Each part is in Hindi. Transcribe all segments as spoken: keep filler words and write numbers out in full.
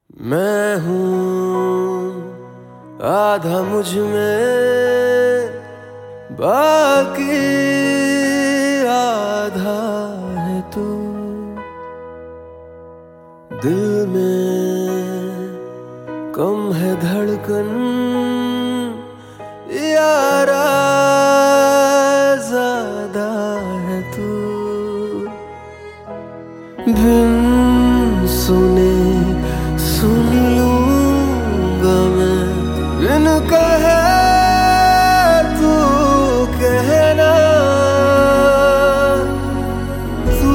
मैं हूँ आधा मुझ में, बाकी आधा है तू। दिल में कम है धड़कन, यारा ज़्यादा है तू। बिन सुने सुन लूँगा मैं, बिन कहे तू कहना। तू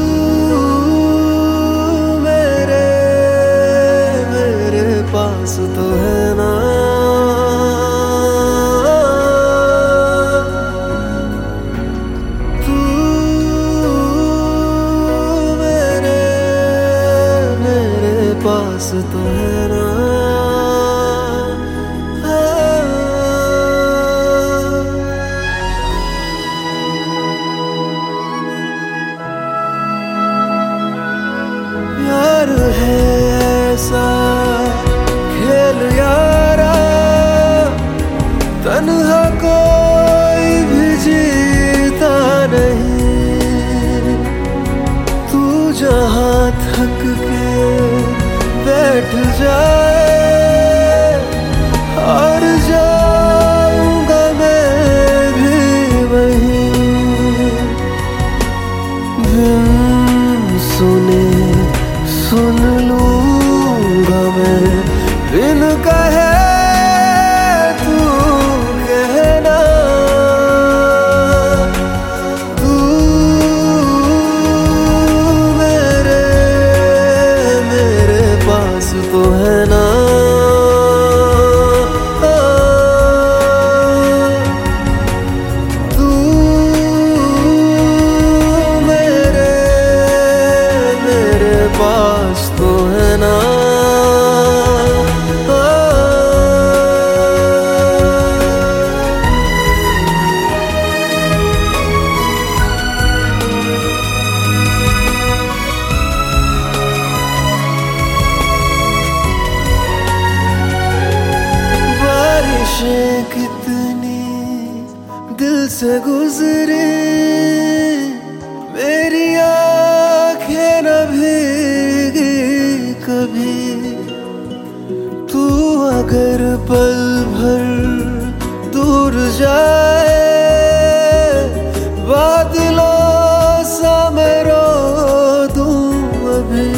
मेरे मेरे पास तो है ना। तू मेरे मेरे पास तो है ना। प्यार है ऐसा खेल यारा, तन्हा कोई भी जीता नहीं। तू जहाँ थक के बैठ जाए, हार जाऊंगा मैं भी वहीं। बिन सुने सुन लूँगा मैं, बिन कहे तू कहना। तू मेरे मेरे पास तो है ना। तू मेरे मेरे पास तो है ना। बारिशें कितनी दिल से गुजरी, मेरी आँखें न भीगी कभी। तू अगर पल भर दूर जाए, बादलों सा मैं रो दूं अभी।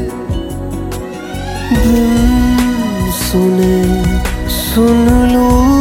बिन सुने सुन लूँ